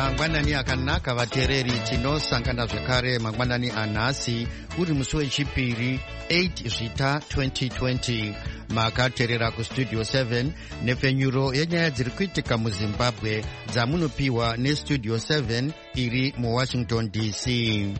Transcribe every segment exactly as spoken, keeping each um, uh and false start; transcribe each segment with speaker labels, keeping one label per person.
Speaker 1: mangwanani akanaka vateereri, tinosangana zvekare mangwanani anhasi uri musi wechipiri eight zvita twenty twenty. makateerera kustudio seven nepfenyuro yenyaya dziri kuitika muzimbabwe dzamunopiwa nestudio seven iri muwashington D C.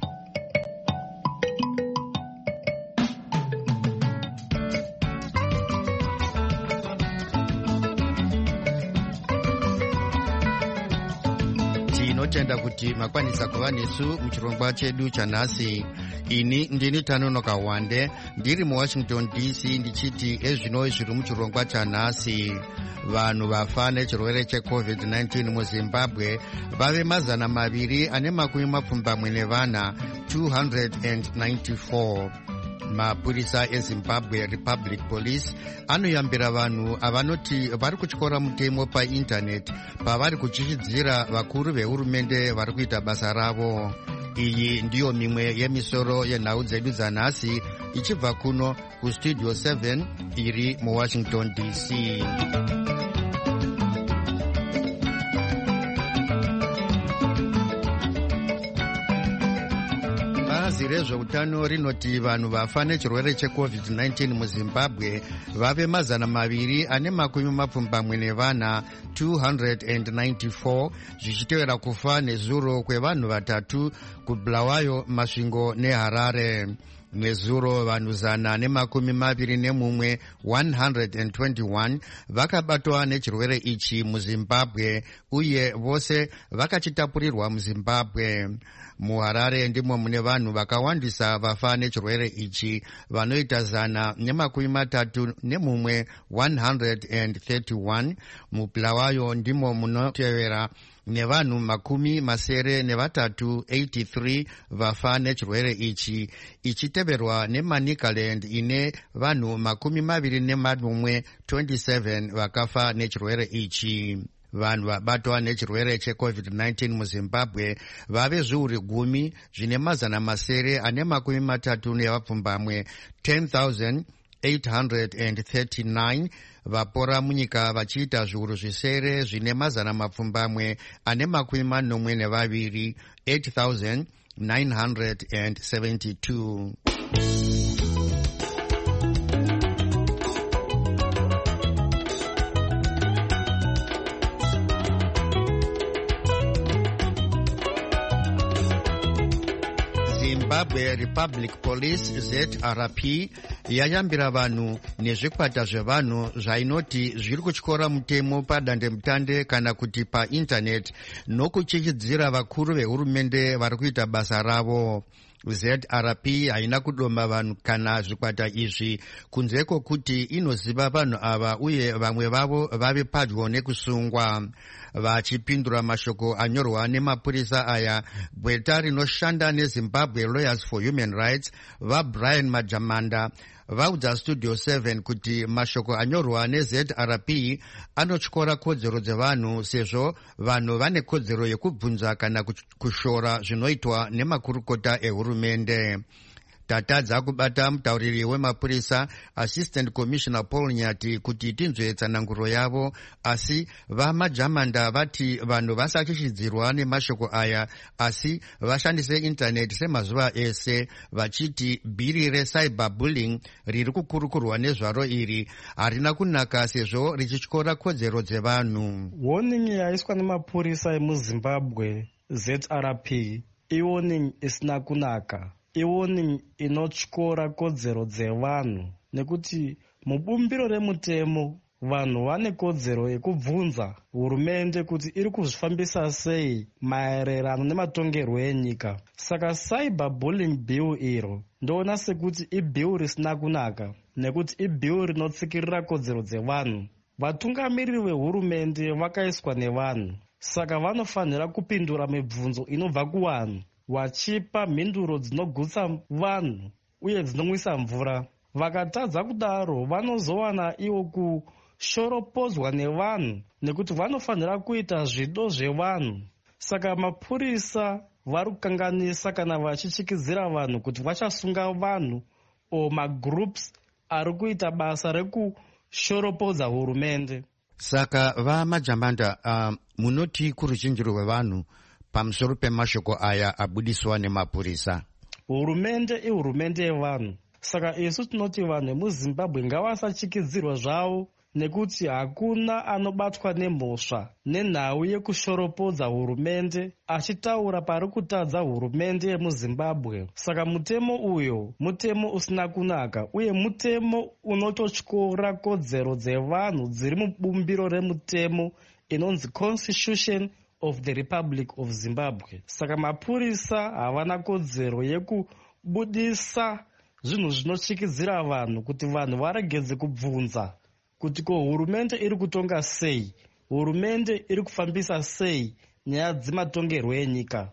Speaker 1: tinotenda kuti makwanisa kuva nesu muchirongwa chedu chanhasi. ini ndini Tanonoka Wande ndiri muwashington D C ndichiti ezvino zviri muchirongwa chanhasi. vanhu vafa nechirwere checovid nineteen muzimbabwe vave mazana maviri ane makumi mapfumbamwe nevana two hundred ninety-four. mapurisa ezimbabwe republic police anoyambira vanhu avanoti vari kutyora mutemo paindaneti pavari kuchichidzira vakuru vehurumende vari kuita basa ravo. iyi ndiyo mimwe yemisoro yenhau dzedu dzanhasi ichibva kuno kustudio seven iri muwashington D C. bazi rezveutano rinoti vanhu vafa nechirwere checovid nineteen muzimbabwe vave mazana maviri ane makumi mapfumbamwe nevana two hundred ninety-four, zvichitevera kufa nezuro kwevanhu vatatu kubulawayo, masvingo neharare. nezuro vanhu zana nemakumi maviri nemumwe one hundred twenty-one vakabatwa nechirwere ichi muzimbabwe uye vose vakachitapurirwa muzimbabwe. muharare ndimo mune vanhu vakawandisa vafa nechirwere ichi vanoita zana nemakumi matatu nemumwe one hundred thirty-one. mubulawayo ndimo munotevera nevanhu makumi masere nevatatu eighty-three vafa nechirwere ichi, ichiteverwa nemanicaland ine vanhu makumi maviri nemanomwe twenty-seven vakafa nechirwere ichi. vanhu vabatwa nechirwere checovid nineteen muzimbabwe vave zviuru gumi zvine mazana masere ane makumi matatu nevapfumbamwe ten thousand eight hundred thirty-nine. vapora munyika vachiita zviuru zvisere zvine mazana mapfumbamwe ane makumi manomwe nevaviri eight thousand nine hundred seventy-two. Zimbabwe Republic Police Z R P yayambira vanhu nezvikwata zvevanhu zvainoti zviri kutyora mutemo padandemutande kana kuti paindaneti nokuchichidzira vakuru vehurumende vari kuita basa ravo. Z R P haina kudomba vanhu kana zvikwata izvi kunze kwokuti inoziva vanhu ava uye vamwe vavo vave padyo nekusungwa. vachipindura mashoko anyorwa nemapurisa aya, gweta rinoshanda neZimbabwe Lawyers for Human Rights vaBrian Majamanda vaudza studio seven kuti mashoko anyorwa neZ R P anotyora kodzero dzevanhu sezvo vanhu vane kodzero yekubvunza kana kushora zvinoitwa nemakurukota ehurumende. tatadza kubata mutauriri wemapurisa Assistant Commissioner Paul Nyati kuti tinzwe tsananguro yavo, asi vaMajamanda vati vanhu vasachichidzirwa nemashoko aya asi vashandise intaneti semazuva ese, vachiti bhiri recyberbullying riri kukurukurwa nezvaro iri harina kunaka sezvo richityora kodzero dzevanhu.
Speaker 2: warning yaiswa nemapurisa emuzimbabwe Z R P iwarning isina kunaka, iwarning inotyora kodzero dzevanhu, nekuti mubumbiro remutemo vanhu vane kodzero yekubvunza hurumende kuti iri kuzvifambisa sei maererano nematongerwo enyika. Saka cyberbullying bill iro ndoona sekuti ibill risina kunaka, nekuti ibill rinotsikirira kodzero dzevanhu. vatungamiriri vehurumende vakaiswa nevanhu, saka vanofanira kupindura mibvunzo inobva kuvanhu vachipa mhinduro dzinogutsa vanhu uye dzinomwisa mvura. Vakatadza kudaro vanozowana iwo kushoropodzwa nevanhu nekuti vanofanira kuita zvido zvevanhu. Saka mapurisa vari kukanganisa kana vachichikidzira vanhu kuti vachasunga vanhu o magroups ari kuita basa rekushoropodza hurumende.
Speaker 1: Saka vaMajamanda, uh, munoti kuruzhinji rwevanhu pamusoro pemashoko aya abudiswa nemapurisa.
Speaker 2: Hurumende ihurumende yevanhu, saka isu tinoti vanhu vemuzimbabwe ngavasachikidzirwa zvavo, nekuti hakuna anobatwa nemhosva nenhau yekushoropodza hurumende achitaura pari kutadza hurumende yemuzimbabwe. Saka mutemo uyo mutemo usina kunaka, uye mutemo unototyora kodzero dzevanhu dziri mubumbiro remutemo inonzi Constitution of the Republic of Zimbabwe. Saka mapurisa havana kodzero yekubudisa zvinhu zvinochikidzira vanhu kuti vanhu varegedze kubvunza kuti ko hurumende iri kutonga sei, hurumende iri kufambisa sei nyaya dzematongerwo enyika.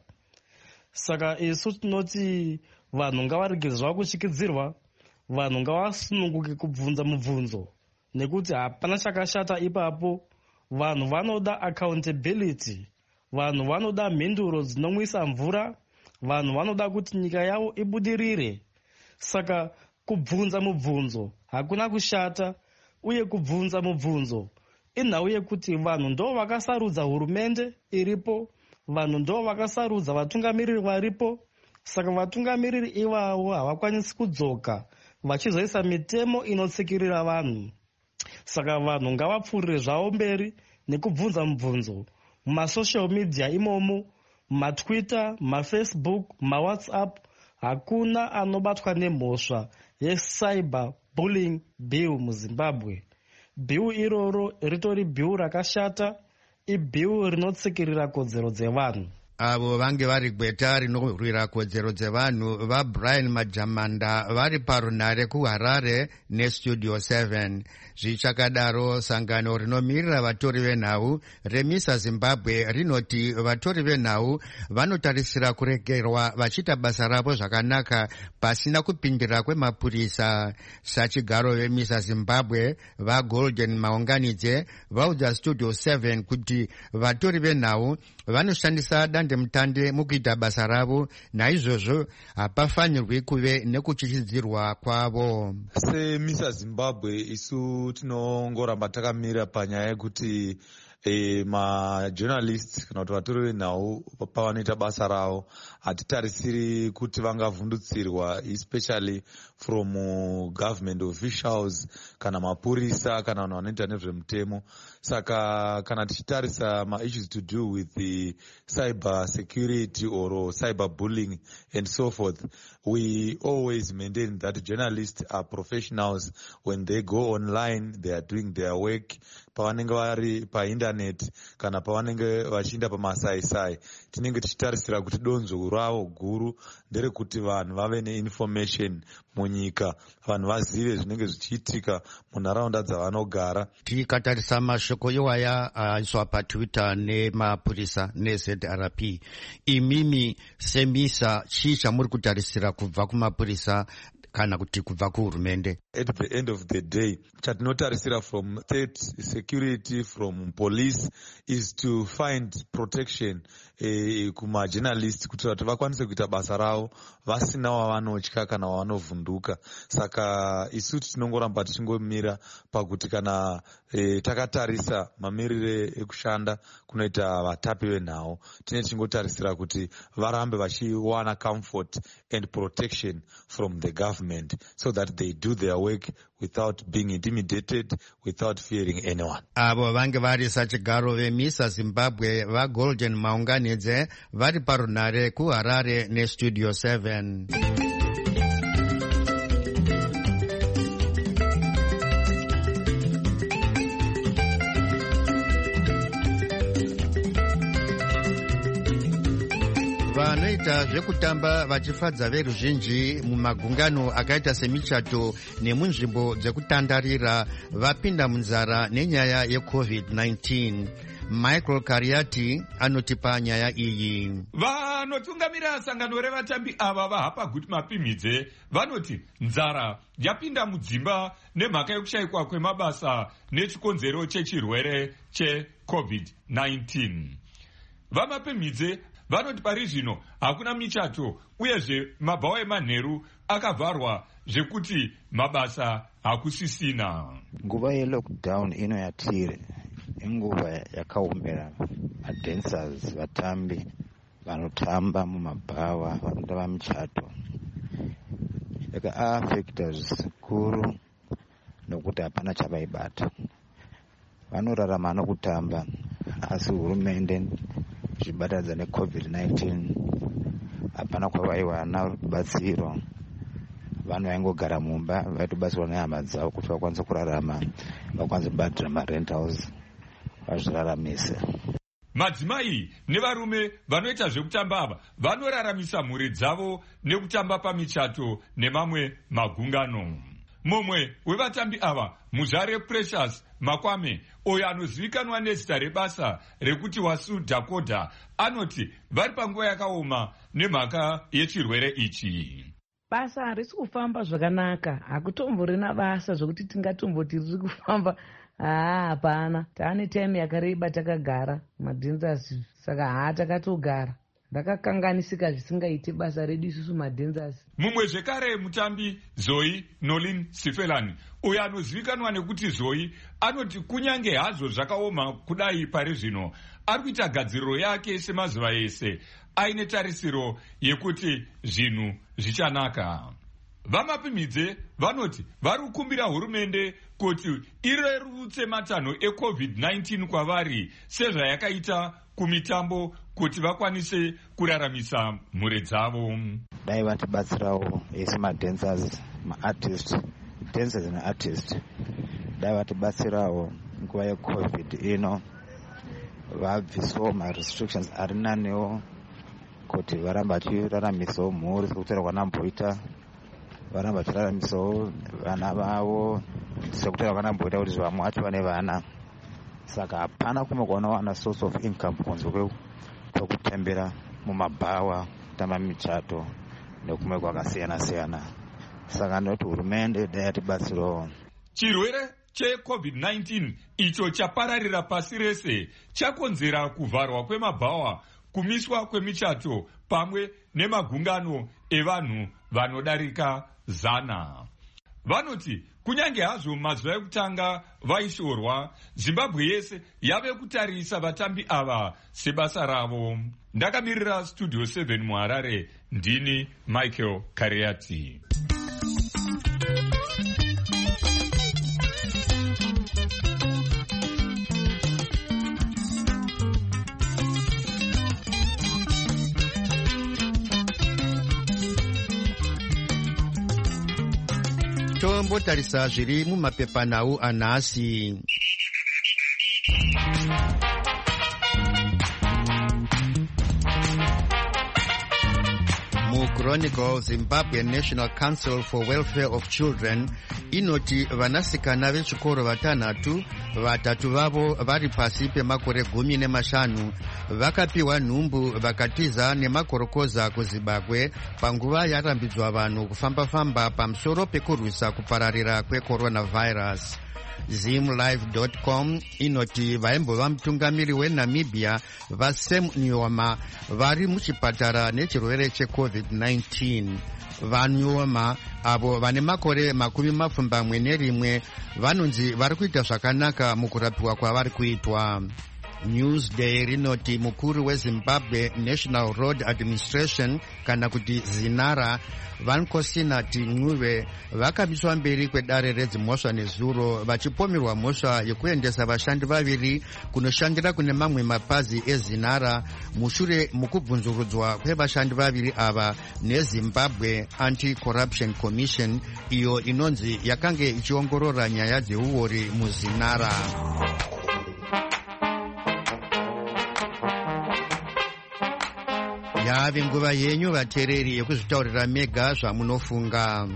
Speaker 2: Saka isu tinoti vanhu ngavaregedze zvavo kuchikidzirwa, vanhu ngavasununguke kubvunza mubvunzo, nekuti hapana chakashata ipapo. Vanhu vanoda accountability, vanhu vanoda mhinduro dzinomwisa mvura, vanhu vanoda kuti nyika yavo ibudirire. Saka kubvunza mubvunzo hakuna kushata, uye kubvunza mubvunzo inhau yekuti vanhu ndo vakasarudza hurumende iripo, vanhu ndo vakasarudza vatungamiriri varipo. Saka vatungamiriri ivavo havakwanisi kudzoka vachizoisa mitemo inotsikirira vanhu. Saka vanhu ngavapfuurire zvavo mberi nekubvunza mubvunzo mumasocial media imomo, mumatwitter, mafacebook, mawhatsapp. Hakuna anobatwa nemhosva yecyber bullying bill muzimbabwe. Bill iroro ritori bill rakashata, ibill rinotsikirira kodzero dzevanhu.
Speaker 1: Avo vange vari gweta rinorwira kodzero dzevanhu vaBrian Majamanda vari parunare kuHarare neStudio seven. Zvichakadaro, sangano rinomirira vatori venhau reMISA Zimbabwe rinoti vatori venhau vanotarisira kuregerwa vachiita basa ravo zvakanaka pasina kupindira kwemapurisa. Sachigaro veMISA Zimbabwe vaGolden Maunganidze vaudza Studio seven kuti vatori venhau vanoshandisa dandemutande mukuita basa ravo, naizvozvo hapafanirwi kuve nekuchichidzirwa kwavo.
Speaker 3: SeMISA Zimbabwe isu tinongoramba takamira panyaya yekuti E, majournalists kana kuti vatori venhau pavanoita basa ravo hatitarisiri kuti vangavhundutsirwa, especially from uh, government officials kana mapurisa kana vanhu vanoita nezvemutemo. Saka kana tichitarisa ma-issues to do with the cyber security or cyber bullying and so forth, we always maintain that journalists are professionals. When they go online, they are doing their work. Pavanenge vari painternet kana pavanenge vachiinda pamasaisai, tinenge tichitarisira kuti donzo ravo guru nderekuti vanhu vave neinformation munyika, vanhu vazive zvinenge zvichiitika munharaunda dzavanogara.
Speaker 1: Tikatarisa mashoko iwaya aiswa patwitter nemapurisa neZ R P, imimi seMISA chii chamuri kutarisira kubva kumapurisa kana kuti kubva kuhurumende?
Speaker 3: At the end of the day, chatinotarisira from state security, from police, is to find protection eh, kuma journalists kuti vati vakwanise kuita basa ravo vasina wavanotya kana wavanovhunduka. Saka isu tinongoramba tichingomira pakuti kana eh, takatarisa mamirire ekushanda kunoita vatapi venhau, tine tichingotarisira kuti varambe vachiwana comfort and protection from the government so that they do their work without being intimidated, without fearing anyone.
Speaker 1: Avo vange vari sachigaro veMISA Zimbabwe vaGolden Maunganidze vari parunare kuHarare neStudio seven. Vanoita zvekutamba vachifadza veruzhinji mumagungano akaita semichato nemunzvimbo dzekutandarira vapinda munzara nenyaya yeCovid nineteen. Michael Kariati anotipa nyaya iyi.
Speaker 4: Vanotungamira sangano revatambi ava vahapa kuti mapimidze vanoti nzara yapinda mudzimba nemhaka yekushayikwa kwemabasa nechikonzero chechirwere cheCovid nineteen. Vamapimidze vanoti pari zvino hakuna michato uyezve mabhawa emanheru akavharwa zvekuti mabasa hakusisina.
Speaker 5: Nguva yelockdown ino yatiri inguva yakaomera madancers vatambi vanotamba mumabhawa vanoita vamuchato yakaafekta zvikuru nokuti hapana chavaibata. Vanorarama nokutamba asi hurumende zvibatadza necovid nineteen hapana kwavaiwana rubatsiro. Vanhu vaingogara mumba vaitobatsirwa nehama dzavo kuti vakwanise kurarama, vakwanise kubhadhira marentals, vazviraramise.
Speaker 4: Madzimai nevarume vanoita zvekutamba ava vanoraramisa mhuri dzavo nekutamba pamichato nemamwe magungano. Mumwe wevatambi ava, Muzare Precious Makwame, uyo anozivikanwa nezita rebasa rekuti Wasu Dakota, anoti vari panguva yakaoma nemhaka yechirwere ichi.
Speaker 6: Basa harisi kufamba zvakanaka, hakutomborina basa zvokuti tingatomboti riri kufamba. Haa, hapana. Taane time yakareba takagara madhenzasi, saka haa takatogara. Ndakakanganisika zvisingaite basa redu isusu madhenzasi.
Speaker 4: Mumwe zvekare mutambi Zoe Nolin Sifelani, uyo anozivikanwa nekuti Zoe, anoti kunyange hazvo zvakaoma kudai pari zvino, ari kuita gadziriro yake semazuva ese, aine tarisiro yekuti zvinhu zvichanaka. Vamapimidze vanoti vari kukumbira hurumende kuti irerutse matanho ecovid nineteen kwavari sezvayakaita kumitambo kuti vakwanise kuraramisa mhuri dzavo.
Speaker 5: Dai vatibatsirawo ese madancers, maartist, dancers and artists. Dai vatibatsirawo nguva yecovid ino vabvisawo ma-restrictions ari nanewo kuti varamba vachiraramisawo mhuri sekutaura kwanamboita, varamba vachiraramisawo vana vavo sekutaura kwanamboita kuti vamwe vacho vane vana. Saka hapana kumwe kwavanowana source of income kunze kwekutambira mumabhawa, kutamba michato nekumwe kwakasiyana siyana. Saka ndoti hurumende dai yatibatsirawo.
Speaker 4: Chirwere checovid nineteen icho chapararira pasi rese chakonzera kuvharwa kwemabhawa, kumiswa kwemichato pamwe nemagungano evanhu vanodarika zana. Vanoti kunyange hazvo mazuva ekutanga vaishorwa, Zimbabwe yese yave kutarisa vatambi ava sebasa ravo. Ndakamirira Studio seven muHarare, ndini Michael Kariati.
Speaker 1: Tombotarisa zviri mumapepanhau anhasi. Chronicle, Zimbabwe National Council for Welfare of Children inoti vanasikana vechikoro vatanhatu, vatatu vavo vari pasi pemakore gumi nemashanu vakapiwa nhumbu vakatiza nemakorokoza kuZimbabwe panguva yarambidzwa vanhu kufamba-famba pamusoro pekurwisa kupararira kwecoronavirus. Zimlive dot com inoti vaimbova mutungamiri weNamibia vaSam Nujoma vari muchipatara nechirwere checovid nineteen. VaNujoma avo vane makore makumi mapfumbamwe nerimwe vanonzi vari kuita zvakanaka mukurapiwa kwavari kuitwa. Newsday rinoti mukuru weZimbabwe National Road Administration kana kuti ZINARA Vankosinathi Ncube vakamiswa mberi kwedare redzimhosva nezuro vachipomerwa mhosva yekuendesa vashandi vaviri kunoshandira kune mamwe mapazi eZINARA mushure mukubvunzurudzwa kwevashandi vaviri ava neZimbabwe Anti-Corruption Commission, iyo inonzi yakange ichiongorora nyaya dzeuori muZINARA. Yave nguva yenyu vateereri yekuzvitaurira mega zvamunofunga.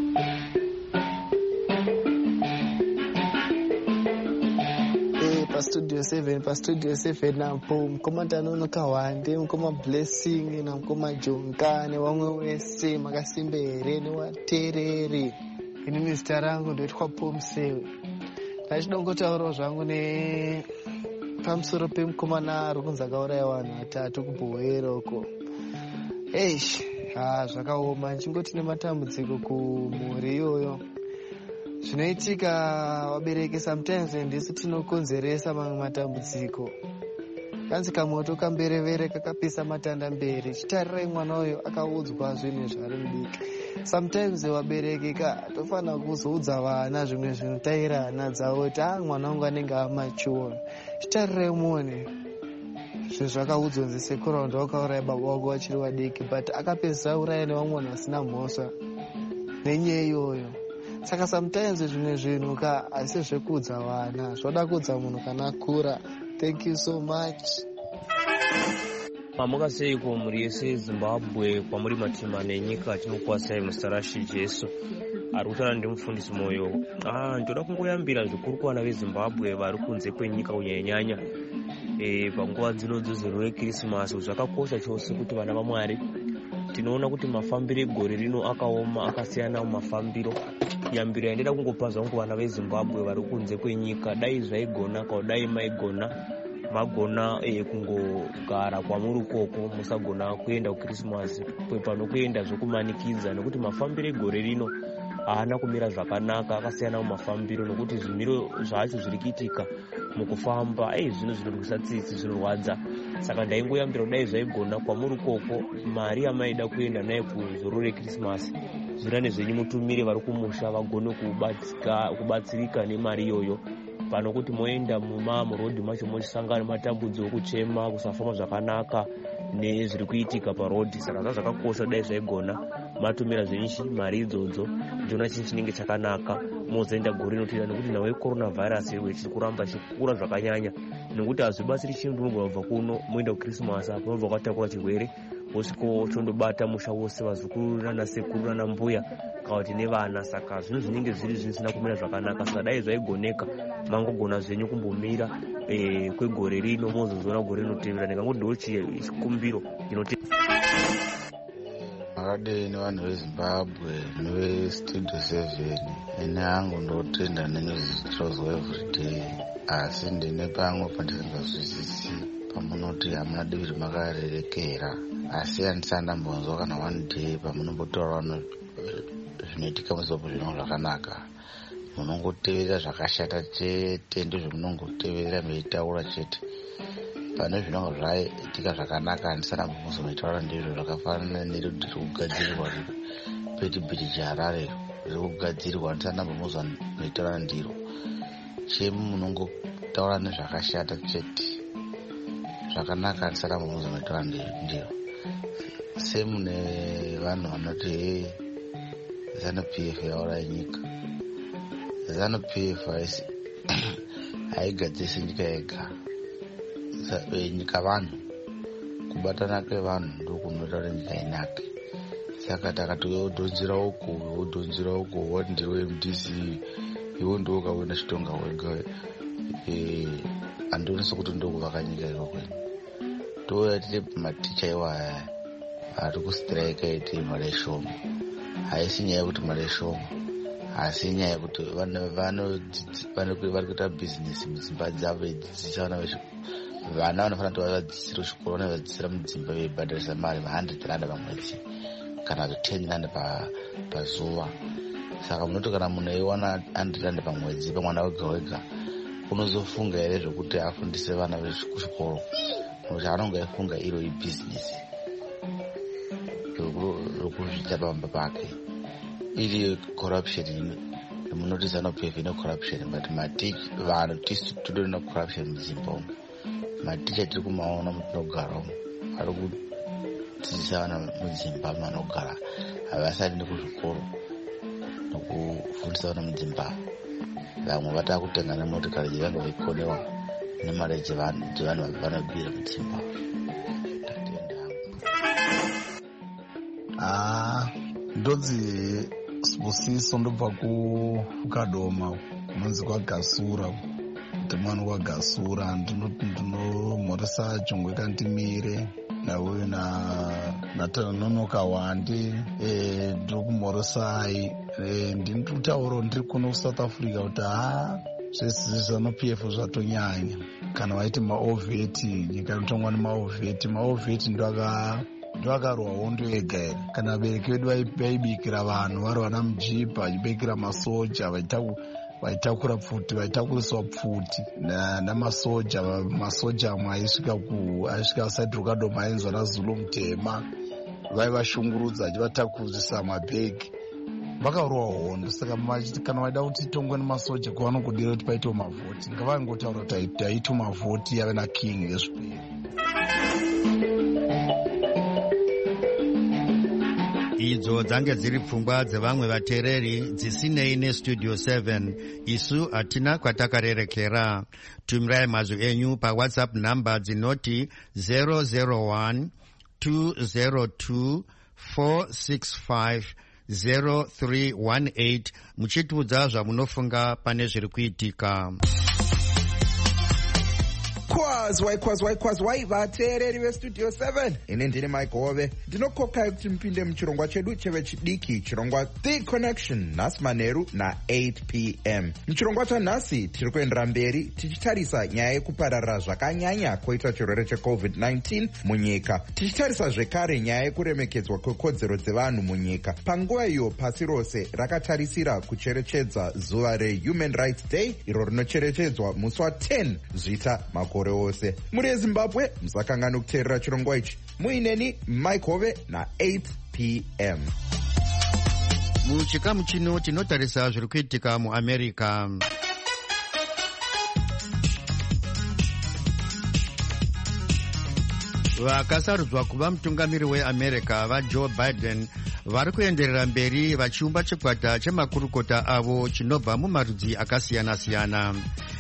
Speaker 7: Studio seven, pa Studio seven napo mukoma Tanonoka Wande, mukoma Blessing na mukoma Jonka nevamwe wese makasimba here nevateereri. Inini zita rangu ndoitwa Pomsewe. Ndachidongotaurawo zvangu ne pamusoro pemukomana ari kunzi akauraya vanhu vatatu kuBhoera uko. Eish, ah, zvakaoma. Nchingoti nematambudziko kumhuri iyoyo. Zvinoitika vabereki sometimes ndisu tinokonzeresa mamwe matambudziko. kanzi kamoto kamberevere kakapisa matanda mberi. Chitarirai mwana uyo akaudzwa zvinhu zvari mudiki. Sometimes vabereki ka tofana kuzoudza vana zvimwe zvinotaira hana dzavo kuti ah mwana wangu anenge amachuwa. Chitarirai muone zvinhu zvakaudzwa nzisekuru vanhu vakauraya baba wako vachiri vadiki, but akapedzisa uraya nevamwe vanhu vasina mhosva nenyaya iyoyo. Saka sometimes zvimwe zvinhu ka asi zvekuudza vana zvoda kuudza munhu kana akura. Thank you so much.
Speaker 8: Mamuka seiko muri yese Zimbabwe kwamuri matima nenyika tinokuwasai Mustarashi Jesu ari kutaura ndimufundisi moyo. Ah, ndoda kungoyambira zvikuru kuvana veZimbabwe vari kunze kwenyika kunyanyanya e, panguva dzinodzo dzekrisimasi. Zvakakosha chose kuti vana vaMwari tinoona kuti mafambiro egore rino akaoma akasiyana mafambiro. Yambiro yandida kungopa zvangu vana veZimbabwe vari kunze kwenyika, dai zvaigona kana dai maigona magona e, kungogara kwamuri ukoko musagona kuenda kukrisimasi pano kuenda zvokumanikidza, nekuti mafambiro egore rino haana kumira zvakanaka, akasiyana mumafambiro nekuti zvimiro zvacho zviri kuitika mukufamba ei zvino zvinorwisa tsitsi, zvinorwadza. Saka ndaingoyambira dai zvaigona kwamuri ukoko mari yamaida kuenda naye kuzoro rekrisimasi zvirane zvenyu mutumire vari kumusha vagone kubatsirika nemari iyoyo, pano kuti moenda muma murodhi macho mochisangana matambudzo okuchema, kusafamba zvakanaka nezviri kuitika parodhi. Saka zva zvakakosha dai zvaigona matumira zvenyu mari idzodzo, ndiona chinhu chinenge chakanaka mozoenda gore rinotira, nekuti nawe corona virus iwe chiri kuramba chikura zvakanyanya, nekuti hazvibatsiri chinhu munogona kubva kuno moenda kukrisimasi apo mobva kwatakura chirwere wosviko chondobata musha wose, vazukuru nana sekuru nana mbuya kana kuti nevana. Saka zvinhu zvinenge zviri zvisina kumira zvakanaka. Saka dai zvaigoneka mangogona zvenyu kumbomira e, kwegore rino mozozoona gore rinotevera. Ndikango ndo chikumbiro inotevera.
Speaker 5: Makadei nevanhu veZimbabwe nevestudio seven, ine hangu ndotenda nenyuzvitirozwa everyday, asi ndine pamwe pandisingazwisisi pamunoti hamuna divi rimakarerekera, asi handisati ndambonzwa kana one day pamunombotaura vanhu zvinoitika muZimbabwe zvinhu zvakanaka. Munongoteverera zvakashata chete, ndizvo munongoteverera meitaura chete. Pane zvinonga zvaitika zvakanaka handisati ndambonzwa meitaura ndizvo, zvakafanana nerudhi rwekugadzirirwa Peti Bridge Harare riri kugadzirwa, handisati ndambonzwa meitaura ndiro. Chemu munongotaura nezvakashata chete, zvakanaka handisati ndambonzwa meitaura ndiro. Semu nevanhu vanoti hey ZANU-P F yauraya nyika. ZANU-P F haigadzirisi nyika yega, nyika vanhu, kubatana kwevanhu ndokunoita kuti nyika inake. Saka takati udhonzera uku udhonzera uku wati ndiwe M D C iwe ndo ukawina chitonga wega, handioni sokuti ndokuvaka nyika ikoko. Touya tiri maticha iwaya ari kustrike iti mari shoma, haisi nyaya yekuti mari shoma, asi nyaya yekuti vari kuita bhizinesi mudzimba dzavo veidzidzisa vana vechikoro. Vana vanofanira kuti vadzidzisire kuchikoro, vanovadzidzisira mudzimba veibhadharisa mari hundred rand pamwedzi kana kuti ten rand pazuva. Saka munoti kana munhu eiwana hundred rand pamwedzi pamwana wega wega, unozofunga here zvokuti afundise vana vekuchikoro? Kuti anonga aifunga iro ibhizinesi rokuzviita pamba pake. Iri corruption, munoti ZANU-P F ine corruption, but maticha vanhu tisi tudorina corruption muZimbabwe. Maticha tiri kumaona mutinogara umo ari kudzidzisa vana mudzimba manogara, havasati nekuzvikoro nokufundisa vana mudzimba. Vamwe vatava kutenga nemotikari dzevanhu veikonewa nemari dzevanhu vanobira mudzimba.
Speaker 9: Ah, ndodzi Sibusiso ndobva kukadoma kunonzi kwaGasura, kuti mwana waGasura. Ndinoti ndinomhoresa chingwe kandimire nauyu natanonoka wande ndiri kumhoresai. Ndini kutauro ndiri kuno kuSouth Africa kuti ha zvese ZANU-P F zvatonyanya. Kana vaiti maovheti, nyika inotongwa nemaovheti, maovheti ndoaka ndoakarwa hondo yega here. Kana vabereki vedu vaibikira vanhu vari vana mujipa, vachibikira masoja, vaitakura pfuti vaitakuriswa pfuti namasoja masoja amwe aisvika aisvika saidrokadoma ainzwa nazulu mutema vaivashungurudza achivatakurisa mabhegi vakaurwa hondo. Saka kana vaida kuti tongwe nemasoja kwavanongodira kuti paitewo mavhoti ngavaingotaura kuti taitwa mavhoti yave naking yezvipiri.
Speaker 1: idzo dzange dziri pfungwa dzevamwe vateereri dzisinei nestudio seven. isu hatina kwatakarerekera. tumirai mazwi enyu pawhatsapp namba dzinoti zero zero one two zero two four six five zero three one eight muchitiudza zvamunofunga pane zviri kuitika.
Speaker 10: kwazwai kwazwai kwazwai vateereri vestudio seven, ine ndini Mike Hove. Ndinokokai kuti mupinde muchirongwa chedu chevechidiki, chirongwa The Connection, nhasi manheru na-eight p m. muchirongwa chanhasi tiri kuendera mberi tichitarisa nyaya yekupararira zvakanyanya kwoita chirwere checovid nineteen munyika, tichitarisa zvekare nyaya yekuremekedzwa kwekodzero dzevanhu munyika, panguva iyo pasi rose rakatarisira kucherechedza zuva reHuman Rights Day, iro rinocherechedzwa musi wa10 zvita makore ose. muri eZimbabwe musakangani kuteerera chirongwa ichi. muineni Mike Hove na-eight p m.
Speaker 1: muchikamu chino tinotarisa zviri kuitika muAmerica. vakasarudzwa kuva mutungamiri weAmerica vaJoe Biden vari kuenderera mberi vachiumba chikwata chemakurukota avo chinobva mumarudzi akasiyana-siyana.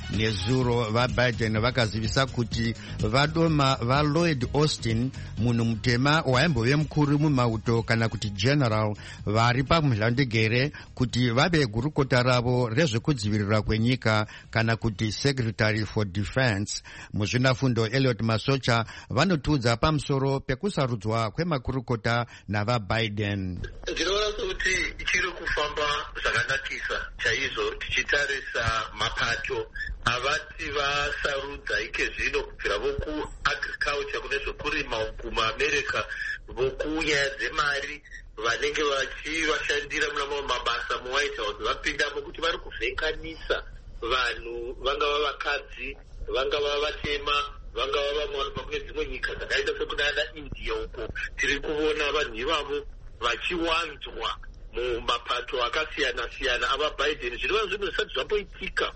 Speaker 1: nezuro vaBiden vakazivisa kuti vadoma vaLloyd Austin, munhu mutema waimbove mukuru mumauto kana kuti general, vari pamhlandegere kuti vave gurukota ravo rezvekudzivirirwa kwenyika kana kuti secretary for defense. muzvinafundo Elliot Masocha vanotiudza pamusoro pekusarudzwa kwemakurukota navaBiden.
Speaker 11: ndinoona kuti chiri kufamba zvakanakisa chaizvo tichitarisa mapato avati vasarudza ike zvino kubvira vokuagriculture kune zvokurima kumaamerica, vokunyaya dzemari vanenge vachivashandira muna mamwe mabasa muWhite House vapindamo kuti vari kuvhenganisa vanhu, vangava vakadzi, vangava vatema, vangava vamwe vanobva kune dzimwe nyika dzakaita sekunana India uko. tiri kuona vanhu ivavo vachiwanzwa mumapato akasiyana-siyana avaBiden. zvinova zvinhu zvisati zvamboitika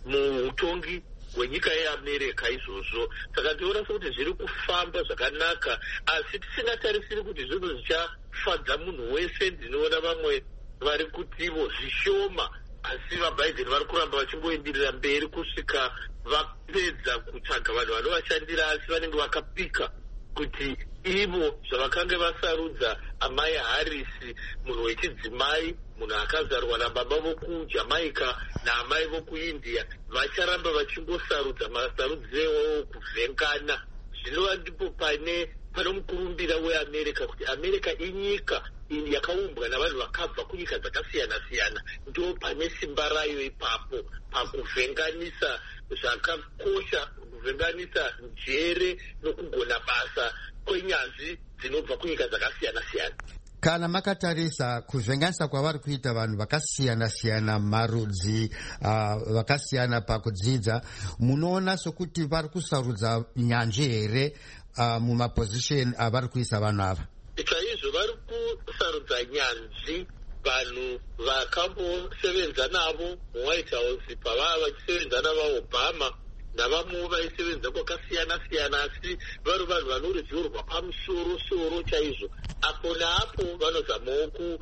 Speaker 11: muutongi hwenyika yeAmerica izvozvo. saka ndinoona sekuti zviri kufamba zvakanaka, asi tisingatarisiri kuti zvinhu zvichafadza munhu wese. ndinoona vamwe vari kutivo zvishoma, asi vaBiden vari kuramba vachingoenderera mberi kusvika vapedza kutsvaga vanhu vanovashandira, asi vanenge vakapika kuti ivo zvavakanga vasarudza amai Harris, munhu wechidzimai, munhu akazarwa nababa vokujamaica naamai vokuindia, vacharamba vachingosarudza masarudzirewo kuvhengana. zvinova ndipo pane pano mukurumbira weAmerica kuti America inyika yakaumbwa navanhu vakabva kunyika dzakasiyana-siyana. ndo pane simba rayo ipapo pakuvhenganisa zvakakosha, kuvhenganisa njere nokugona basa kwenyanzvi dzinobva kunyika dzakasiyana-siyana.
Speaker 1: kana makatarisa kuvhenganisa kwavari kuita vanhu vakasiyana-siyana marudzi uh, vakasiyana pakudzidza, munoona sokuti vari kusarudza nyanzvi here uh, mumapozisheni avari kuisa vanhu ava?
Speaker 11: chaizvo vari kusarudza nyanzvi vanhu vakambosevenza navo muWhite House pavava vachisevenza navaObama navamwewo vaisevenza kwakasiyana-siyana, asi vari vanhu vano ruzivo rwapamusoro-soro chaizvo. apo naapo vanozamawo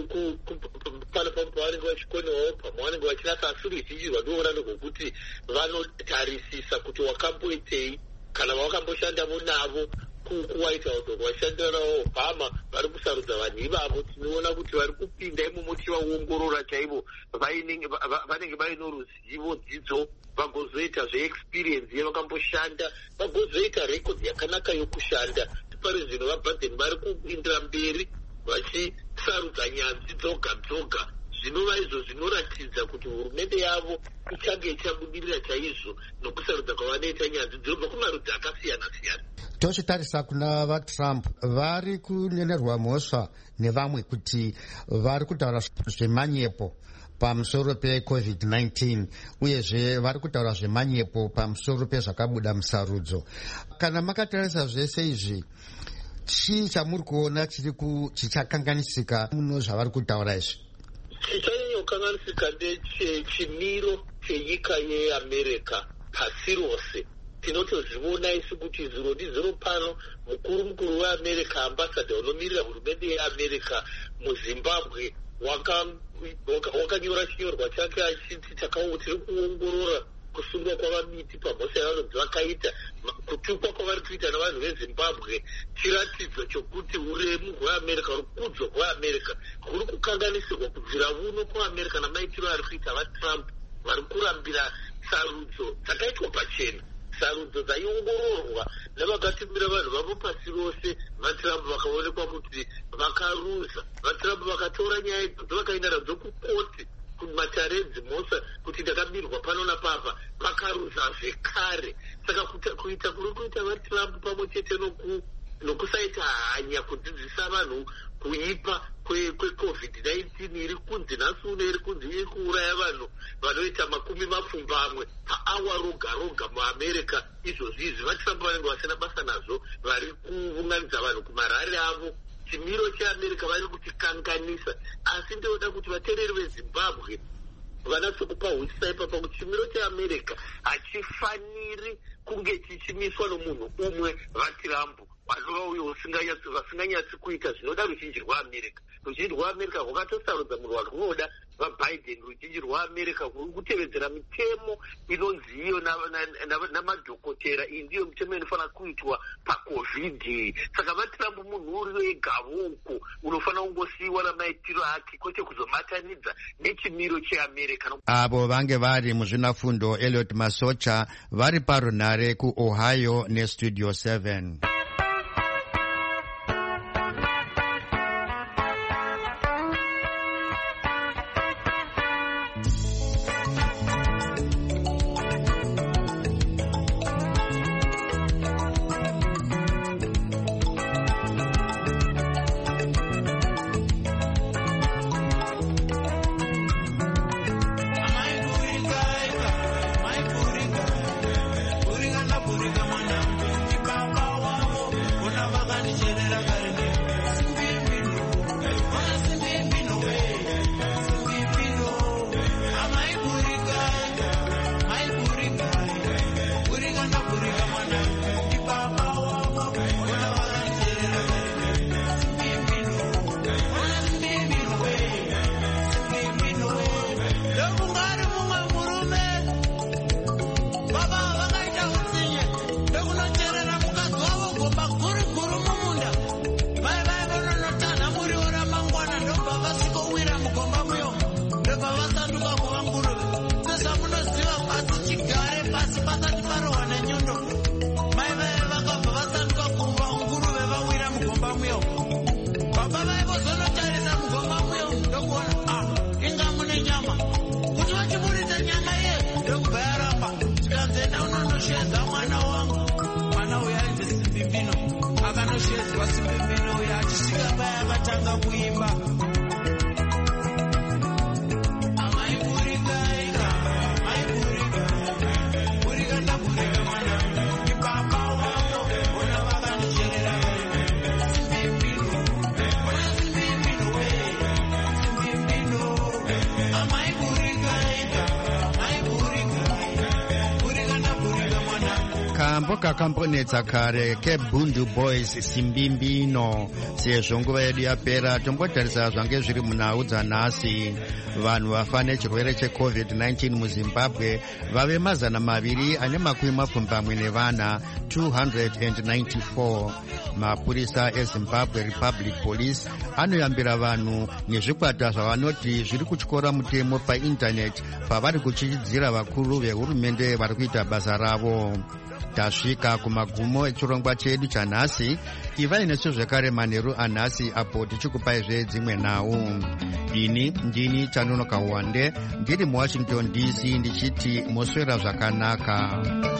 Speaker 11: pano pamwe pavanenge vachikonewawo pamwe vanenge vachinasa, asi ruzhinji rwandinoona nderwokuti vanotarisisa kuti wakamboitei kana vakamboshandamo navo kuWhite House vashandira navo Obama. vari kusarudza vanhu ivavo. tinoona kuti vari kupinda imomo tivaongorora chaivo, vanenge vaino ruzivo, dzidzo, vagozoita zveexperience yevakamboshanda, vagozoita rekodhi yakanaka yokushanda. pari zvino vaBiden vari kuindira mberi vachisarudza nyanzvi dzoga dzoga. zvinova izvo zvinoratidza kuti hurumende yavo ichange ichabudirira chaizvo nokusarudza kwavanoita nyanzvi dzinobva kumarudzi akasiyana-siyana.
Speaker 1: tochitarisa kuna vaTrump, vari kunyenerwa mhosva nevamwe kuti vari kutaura zvemanyepo pamusoro pecovid nineteen uyezve vari kutaura zvemanyepo pamusoro pezvakabuda musarudzo. Kana makatarisa zvese izvi, chii chamuri kuona chiri chichakanganisika muno zvavari kutaura izvi?
Speaker 11: Chichanyanya kukanganisika ndechimiro chenyika yeamerica pasi rose. Tinotozviona isi kuti zuro ndizuro pano mukuru mukuru weamerica, ambassador unomirira hurumende yeamerica muzimbabwe wakanyora chinyorwa chake achiti tiri kuongorora kusungwa kwavamiti pamhosva yavanonzi vakaita. Kutukwa kwavari kuita navanhu vezimbabwe chiratidzo chokuti uremu hweamerica, rukudzo rweamerica rwuri kukanganisirwa kubvira uno kuamerica namaitiro ari kuita vatrump vari kurambira sarudzo dzakaitwa pachena, sarudzo dzaiongororwa nevakatimira vanhu vavo pasi rose. vatrump vakaonekwa kuti vakaruza. vatrump vakatora nyaya idzodzo vakaenda nadzo kukoti kumataredzi mhosva kuti ndakabirwa pano napapa, vakaruza zvekare. Saka kuita kuri kuita vatrump pamwe chete nokusaita hanya kudzidzisa vanhu kuipa kwecovid nineteen iri kunzi nhasi uno iri kunzi iri kuuraya vanhu vanoita makumi mapfumbamwe paawa roga roga muamerica. izvozvi izvi vatrump vanenge vasina basa nazvo, vari kuunganidza vanhu kumarari avo. chimiro cheamerica vari kutikanganisa. Asi ndoda kuti vateereri vezimbabwe vanatsokupa hutsa ipapa kuti chimiro cheamerica hachifaniri kunge chichimiswa nomunhu umwe, vatrump vanova uyo vasinganyatsi kuita zvinoda ruzhinji rweamerica. ruzhinji rweamerica rwakatosarudza munhu warwunoda vabiden. ruzhinji rweamerica rwuri kutevedzera mitemo inonzi iyo namadhokotera. iyi ndiyo mitemo inofanira kuitwa pacovid. Saka vatrump munhu uriyo egavoko unofanira kungosiyiwa namaitiro ake, kwete kuzomatanidza nechimiro cheamerica.
Speaker 1: avo vange vari muzvinafundo Elliot Masocha vari parunhare kuOhio nestudio seven. kambo kakambonetsa kare keBundu Boys Simbimbino. Sezvo nguva yedu yapera, tombotarisa zvange zviri munhau dzanhasi. Vanhu vafa nechirwere checovid nineteen muzimbabwe vave mazana maviri ane makumi mapfumbamwe nevana two hundred ninety-four. Mapurisa eZimbabwe Republic Police anoyambira vanhu nezvikwata zvavanoti zviri kutyora mutemo paindaneti pavari kuchichidzira vakuru vehurumende vari kuita basa ravo. Tasvika kumagumo echirongwa chedu chanhasi. Ivai nesu zvekare manheru anhasi apo tichikupai dzimwe nhau. Ini ndini Chanonoka Wande ndiri muWashington D C ndichiti moswera zvakanaka.